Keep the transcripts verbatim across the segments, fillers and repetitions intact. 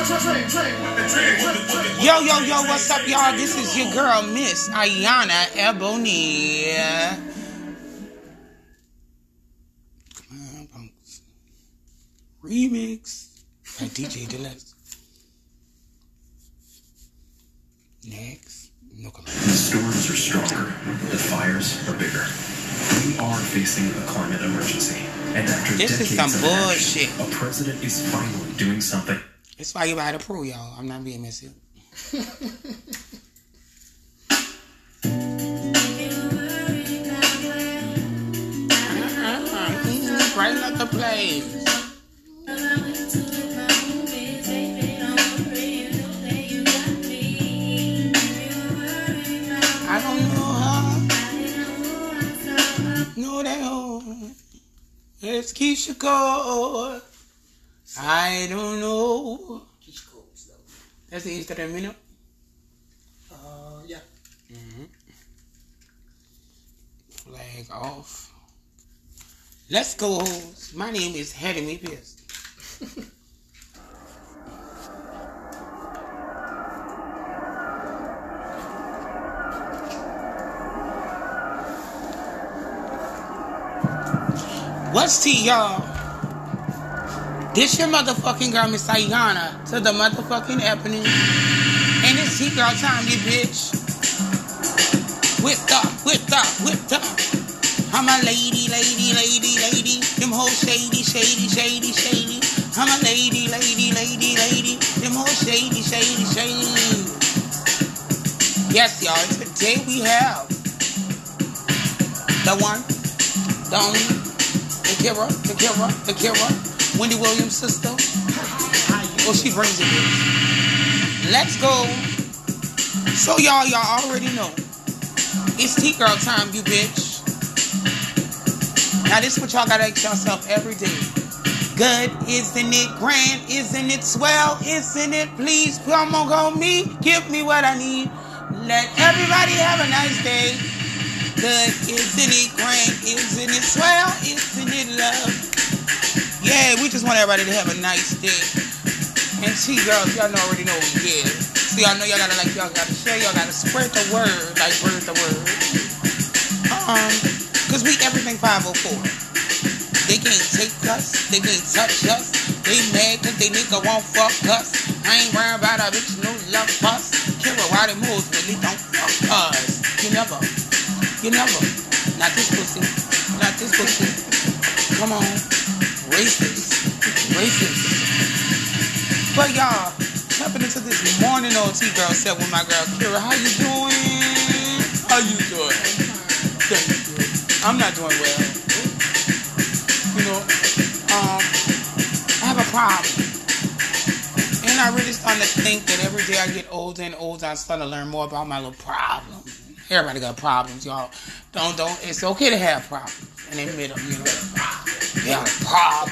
Yo, yo, yo, what's up, y'all? This is your girl, Miss Ayana Ebony. Come on, punks. Remix by D J Deluxe. Next, Nicola. The storms are stronger. The fires are bigger. We are facing a climate emergency. And after this is some bullshit. Action, a president is finally doing something. It's why you buy the pro, y'all. I'm not being messy. Right like the place. I don't know how. No, that home. It's Keisha Cole. I don't know. Keisha Cole, so. That's the Instagram minute. Uh, yeah. Mm-hmm. Flag off. Let's go. My name is Hattie Me Pierce. What's tea, y'all? This your motherfucking girl, Miss Ayana, to the motherfucking Ebony. And it's tea girl time, you bitch. Whipped up, whipped up, whipped up. I'm a lady, lady, lady, lady. Them hoes shady, shady, shady, shady. I'm a lady, lady, lady, lady. Them hoes shady, shady, shady. Yes, y'all. Today we have the one, the only, the Kira, the Kira, the Kira, Wendy Williams' sister. Well, she brings it in. Let's go. So y'all, y'all already know. It's T-Girl time, you bitch. Now this is what y'all gotta ask yourself every day. Good, isn't it? Grand, isn't it? Swell, isn't it? Please come on, go me. Give me what I need. Let everybody have a nice day. Good, isn't it? Grand, isn't it? Swell, isn't it? Love. Yeah, we just want everybody to have a nice day. And T-Girls, y'all know already know what we get. So y'all know y'all gotta like, y'all gotta share, y'all gotta spread the word, like word the word. Um... Cause we everything five oh four. They can't take us. They can't touch us. They mad cause they nigga won't fuck us. I ain't worried about a bitch no love us. Kira, why they moves really don't fuck us. You never. You never. Not this pussy. Not this pussy. Come on. Racist. Racist. But y'all, jumping into this morning old T-Girl set with my girl Kira. How you doing? How you doing? Thank you. I'm not doing well. You know, um, I have a problem. And I really starting to think that every day I get older and older, I start to learn more about my little problems. Everybody got problems, y'all. Don't, don't, it's okay to have problems and admit them, you know. You got a problem.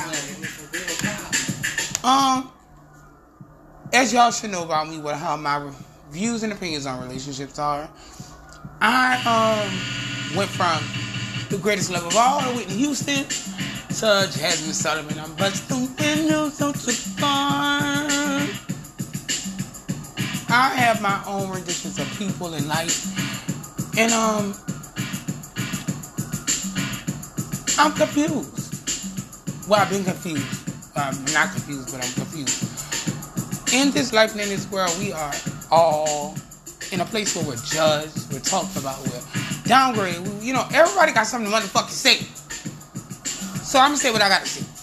Um, as y'all should know about me, what how my views and opinions on relationships are, I, um, went from the greatest love of all, Whitney Houston, to Jasmine Sullivan. I'm busting windows on the farm. I have my own renditions of people in life. And, um, I'm confused. Well, I've been confused. I'm not confused, but I'm confused. In this life and in this world, we are all in a place where we're judged, we're talked about, we're downgrade. You know, everybody got something to motherfucking say. So I'm gonna say what I gotta say.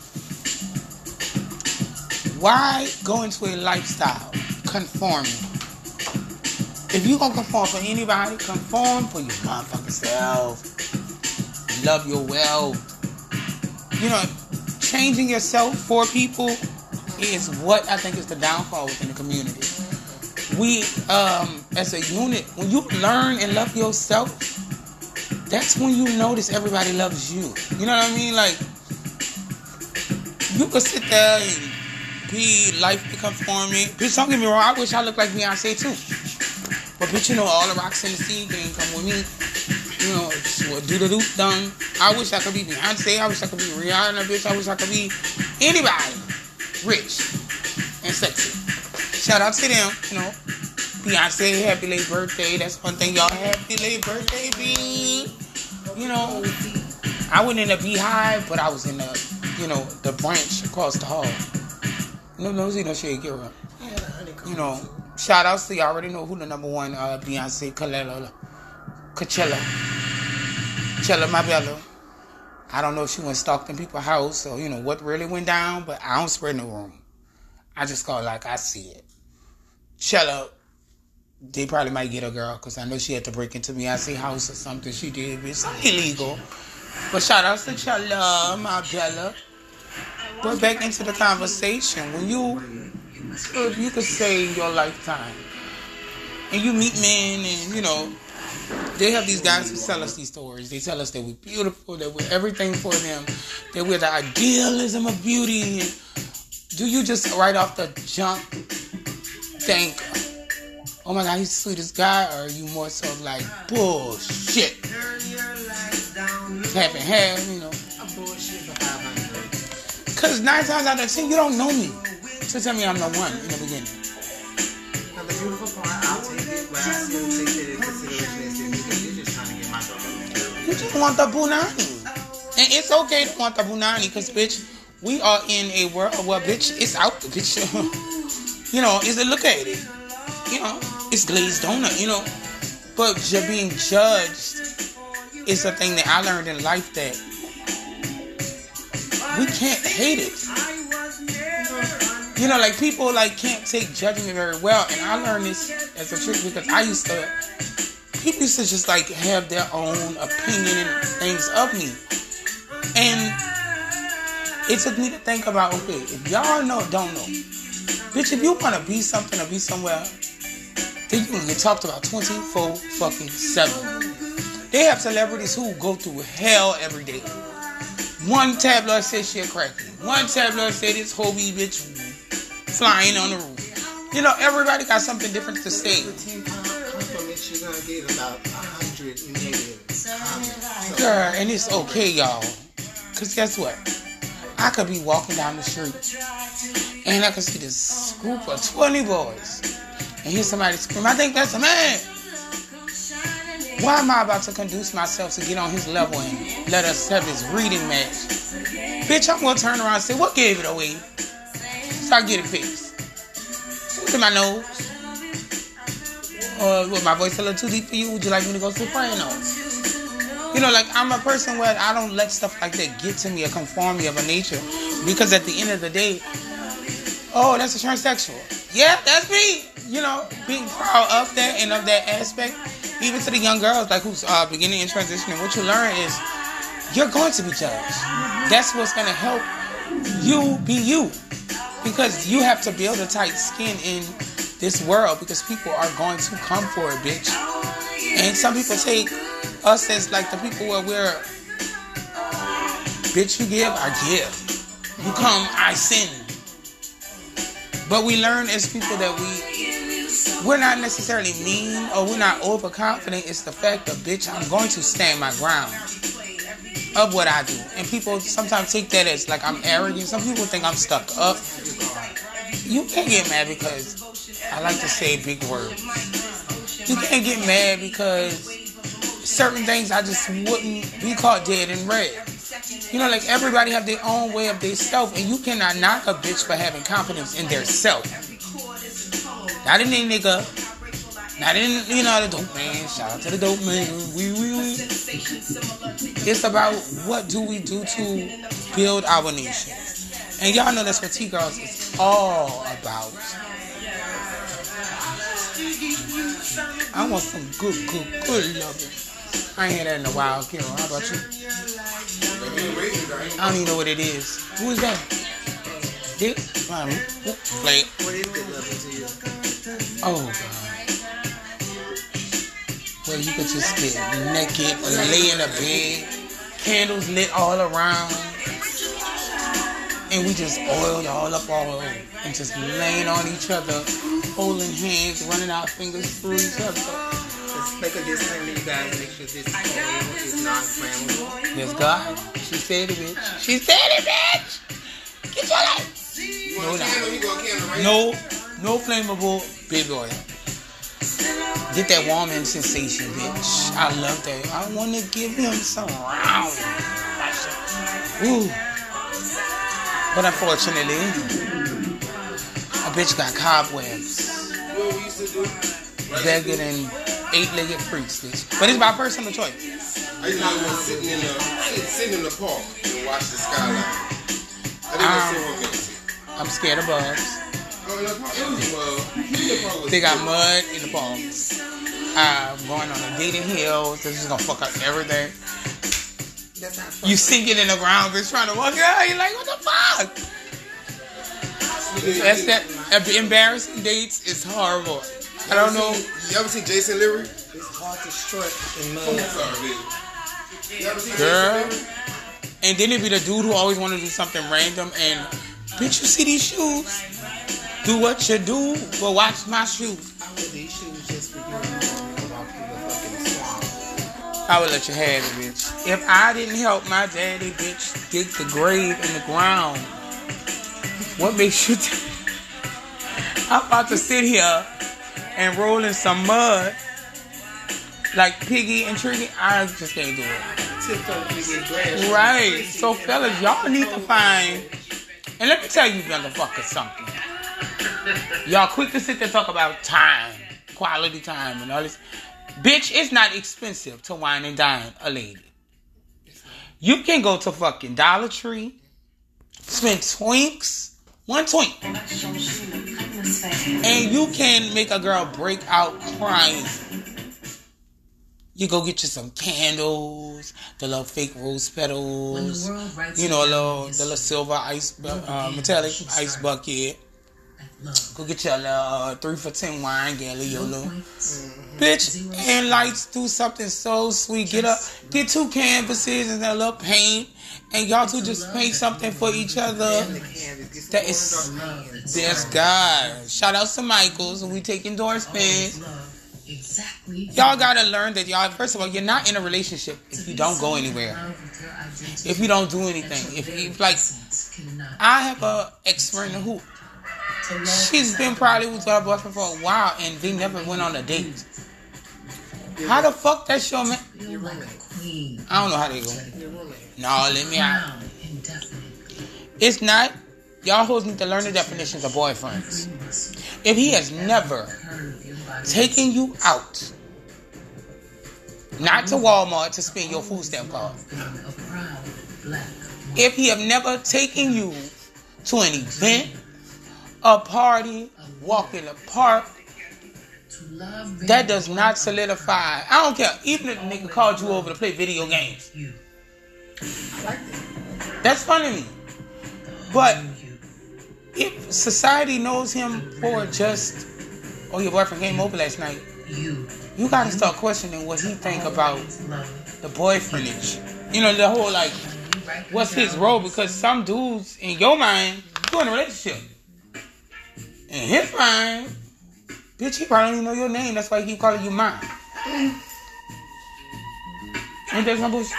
Why go into a lifestyle conforming? If you gonna conform for anybody, conform for your motherfucking self. Love your wealth. You know, changing yourself for people is what I think is the downfall within the community. We, um, as a unit, when you learn and love yourself, that's when you notice everybody loves you. You know what I mean? Like, you could sit there and be life conforming. Bitch, don't get me wrong, I wish I looked like Beyonce too. But bitch, you know, all the rocks in the sea can come with me. You know, do the doop done. I wish I could be Beyonce. I wish I could be Rihanna, bitch. I wish I could be anybody rich. And sexy. Shout out to them, you know. Beyonce, happy late birthday. That's one thing, y'all. Happy late birthday, B. You know, I wasn't in the beehive, but I was in the, you know, the branch across the hall. No, no, see, no shade, give her. You know, shout outs to you already know who the number one uh, Beyonce, Coachella, Coachella, Coachella, my Bella. I don't know if she went stalked in people's house or, you know, what really went down, but I don't spread no room. I just call it like I see it. Chella, they probably might get a girl because I know she had to break into Beyonce's house or something she did. It's illegal. But shout outs to Chella, my Bella. But back into the conversation. When you, if you could say your lifetime, and you meet men and, you know, they have these guys who tell us these stories. They tell us that we're beautiful, that we're everything for them, that we're the idealism of beauty. Do you just right off the jump think, oh my God, he's the sweetest guy, or are you more so like, bullshit? Half and half, you know. Because nine times out of ten, you don't know me. So tell me I'm the one in the beginning. Now, the beautiful part, I'll take it, but I still take it in consideration because you're just trying to get my daughter. You just want the bunani. And it's okay to want the bunani because, bitch, we are in a world where, bitch, it's out, bitch. You know, is it, look at it. You know, it's glazed donut, you know. But just being judged is a thing that I learned in life that we can't hate it. You know, like, people, like, can't take judgment very well. And I learned this as a trick because I used to, people used to just, like, have their own opinion and things of me. And it took me to think about, okay, if y'all know, don't know. Bitch, if you want to be something or be somewhere, then you can get talked about twenty-four fucking seven. They have celebrities who go through hell every day. One tabloid said she a cracky. One tabloid said this Hobie bitch flying on the roof. You know, everybody got something different to say. The ten compliments you're going to get about one hundred negative comments. Girl, and it's okay, y'all. Because guess what? I could be walking down the street and I could see this group of twenty boys and hear somebody scream, I think that's a man. Why am I about to conduce myself to get on his level and let us have this reading match? Bitch, I'm going to turn around and say, what gave it away? Start getting fixed. Look at my nose. Or what, my voice a little too deep for you? Would you like me to go soprano? You know, like, I'm a person where I don't let stuff like that get to me or conform me of a nature. Because at the end of the day, oh, that's a transsexual. Yeah, that's me. You know, being proud of that and of that aspect. Even to the young girls, like, who's uh, beginning in transition, what you learn is you're going to be judged. That's what's going to help you be you. Because you have to build a tight skin in this world because people are going to come for it, bitch. And some people take us as like the people where we're, bitch, you give, I give. You come, I sin. But we learn as people that we, we're not necessarily mean or we're not overconfident. It's the fact of, bitch, I'm going to stand my ground of what I do. And people sometimes take that as like I'm arrogant. Some people think I'm stuck up. You can't get mad because I like to say big words. You can't get mad because certain things I just wouldn't be caught dead in red. You know, like, everybody have their own way of their self, and you cannot knock a bitch for having confidence in their self. Not in any nigga. Not in, you know, the dope man. Shout out to the dope man. We, we, we. It's about what do we do to build our nation. And y'all know that's what T-Girls is all about. I want some good, good, good loving. I ain't had that in a while, Kiro. How about you? I don't even know what it is. Who is that? Dick? Um, play it. What is good loving to you? Oh, God. Well, you could just get naked, lay in a bed, candles lit all around, and we just oiled all up all over, and just laying on each other, holding hands, running our fingers through each other. Let's make a disclaimer, you guys. Make sure this is non-flammable. Yes, God. She said it, bitch. She said it, bitch. Get your life. No, Candle, he gonna candle right no, no flammable baby oil. Get that warming sensation, bitch. I love that. I want to give him some round. Ooh. But unfortunately, a bitch got cobwebs. What we used to do? Bigger than eight-legged freaks, bitch. But it's by personal choice. I used to like sitting in the sit, sitting in the park and watch the skyline. I think that's so romantic. I'm scared of bugs. Oh, in the park, it was well. The park was They got cool. mud in the park. I'm going on a dating hill. This is gonna fuck up everything. That's not You sink it in the ground, bitch, trying to walk out. You're like, what the fuck? That's that. Embarrassing dates is horrible. I don't know. You ever seen Jason Leary? It's hard to strut in Oh, mud. sorry, baby. You ever seen Girl. Jason Leary? And then it be the dude who always want to do something random and, bitch, you see these shoes? Do what you do, but watch my shoes. I wear these shoes just for you. You know, walk through the fucking swamp. I would let you have it, bitch. If I didn't help my daddy, bitch, dig the grave in the ground, what makes you think I'm about to sit here and roll in some mud like Piggy and Triggy? I just can't do it. Tipped up to get grass. Right. So, fellas, y'all need to find. And let me tell you, motherfuckers, something. Y'all quick to sit there and talk about time, quality time, and all this. Bitch, it's not expensive to wine and dine a lady. You can go to fucking Dollar Tree, spend twinks, one twink, and you can make a girl break out crying. You go get you some candles, the little fake rose petals, you know, a little, the little silver ice, uh, metallic ice bucket. Go get your little uh, three for ten wine, get a little, little bitch, and lights do something so sweet. Get up, get two canvases and a little paint, and y'all two just paint something for each other. That is, there's God. Shout out to Michaels, and we take endorsements. Exactly. Y'all gotta learn that y'all, first of all, you're not in a relationship if you don't go anywhere. If you don't do anything. If you, like, I have a ex-friend who, she's been probably with her boyfriend for a while and they never went on a date. How the fuck that's your man? You're like a queen. I don't know how they go. No, let me out. Crown indefinite. It's not, y'all hoes need to learn the definitions of boyfriends. If he has never taken you out, not to Walmart to spend your food stamp card. If he have never taken you to an event, a party, walk in the park, that does not solidify. I don't care. Even if the nigga called you over to play video games. That's funny to me. But if society knows him for just, oh, your boyfriend came over last night, you gotta start questioning what he think about the boyfriendage. You know, the whole like, what's his role? Because some dudes, in your mind, you're in a relationship. In his mind, bitch, he probably don't even know your name. That's why he keep calling you mine. Ain't that some bullshit?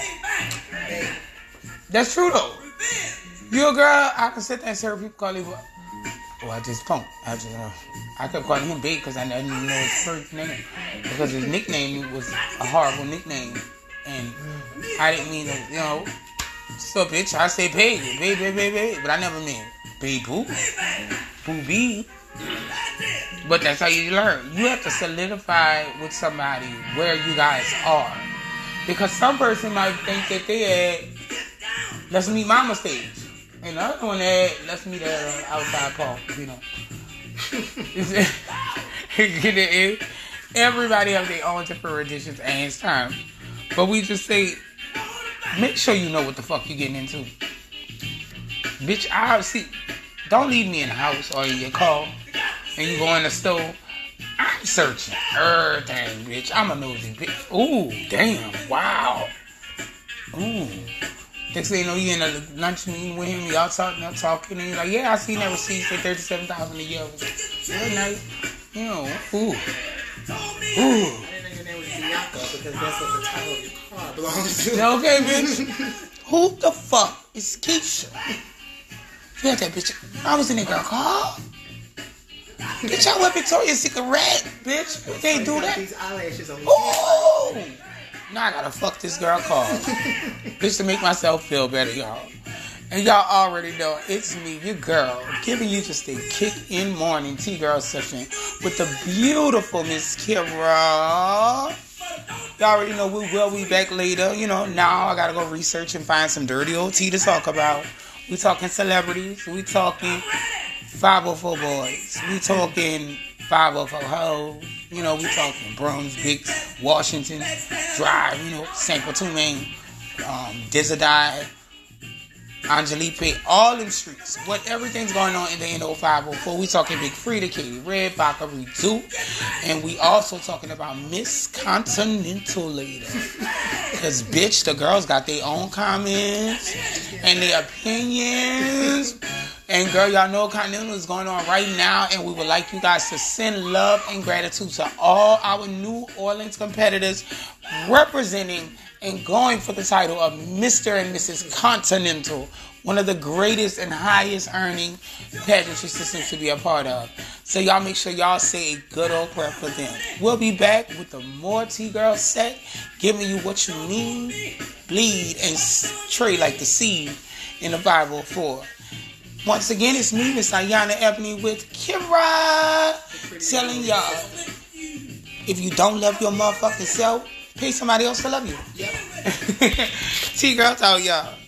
That's true though. You a girl, I can sit there and say people call you. Oh, I just punked. I just, uh, I kept calling him Big because I didn't even know his first name. Because his nickname was a horrible nickname. And I didn't mean to, you know, so bitch, I say Big, Big, Big, Big, Big. But I never meant Big Boo. Boo B. But that's how you learn. You have to solidify with somebody where you guys are. Because some person might think that they at Let's Meet Mama stage. And the other one at Let's Meet at uh, outside park, you know. Everybody have their own different renditions and it's time. But we just say, make sure you know what the fuck you're getting into. Bitch, I see. Don't leave me in the house or in your car and you go in the store. I'm searching everything, bitch. I'm a nosy bitch. Ooh, damn. Wow. Ooh. Next thing you know, you in a lunch meeting with him, y'all talking, y'all talking, and you're like, yeah, I seen that receipt for thirty-seven thousand dollars a year. Good night. You know, ooh. Ooh. Because that's what the title of your car belongs to. Okay, bitch. Who the fuck is Keisha? You had that bitch. I was in that girl car. Get y'all with Victoria's Secret red, bitch. You can't do that. These eyelashes on his Ooh! Now I gotta fuck this girl car. Bitch, to make myself feel better, y'all. And y'all already know it's me, your girl, giving you just a kick-in morning T-Girl session with the beautiful Miss Kira. Y'all already know we will be back later. You know, now I gotta go research and find some dirty old tea to talk about. We talking celebrities. We talking five oh four boys. We talking five oh four hoes. You know, we talking Brunswick, Washington Drive. You know, Saint Bitumen, um, Dizadai, Angelique, all them streets. What everything's going on in the N O five oh four. We talking Big Frida, Katie Red, Bakary Duke, and we also talking about Miss Continental later. Cause bitch, the girls got their own comments and their opinions. And girl, y'all know Continental is going on right now, and we would like you guys to send love and gratitude to all our New Orleans competitors representing and going for the title of Mister and Missus Continental, one of the greatest and highest earning pageantry systems to be a part of. So y'all make sure y'all say a good old prayer for them. We'll be back with the more T-Girl set, giving you what you need, bleed, and trade like the seed in the five oh four. Once again, it's me, Miss Ayana Ebony with Kira, telling y'all, if you don't love your motherfucking self, pay somebody else to love you. Yep. T-Girl, tell y'all.